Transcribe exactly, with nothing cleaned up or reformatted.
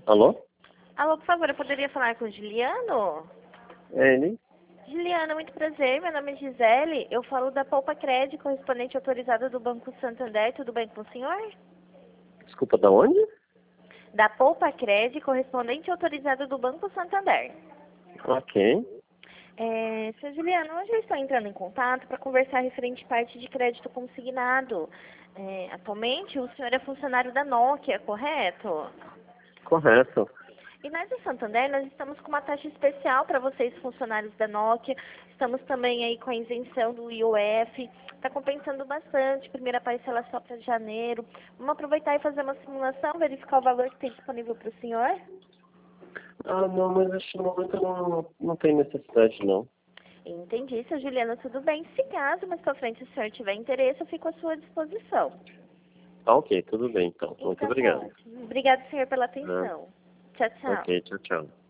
Alô? Alô, por favor, eu poderia falar com o Juliano? É ele? Juliana, muito prazer. Meu nome é Gisele. Eu falo da Poupa Crédito, correspondente autorizada do Banco Santander. Tudo bem com o senhor? Desculpa, da onde? Da Poupa Crédito, correspondente autorizada do Banco Santander. Ok. É, seu Juliano, hoje eu estou entrando em contato para conversar referente parte de crédito consignado. É, atualmente, o senhor é funcionário da Nokia, correto? Correto. E nós do Santander, nós estamos com uma taxa especial para vocês, funcionários da Nokia. Estamos também aí com a isenção do I O F. Está compensando bastante. Primeira parcela só para janeiro. Vamos aproveitar e fazer uma simulação, verificar o valor que tem disponível para o senhor? Ah, não, mas acho que no momento não, não tem necessidade, não. Entendi, seu Juliano, tudo bem. Se caso mais para frente o senhor tiver interesse, eu fico à sua disposição. Tá ok, tudo bem, então. Muito Então, tá obrigado. ótimo. Obrigada, senhor, pela Ah, atenção. Tchau, tchau. ok, tchau, tchau.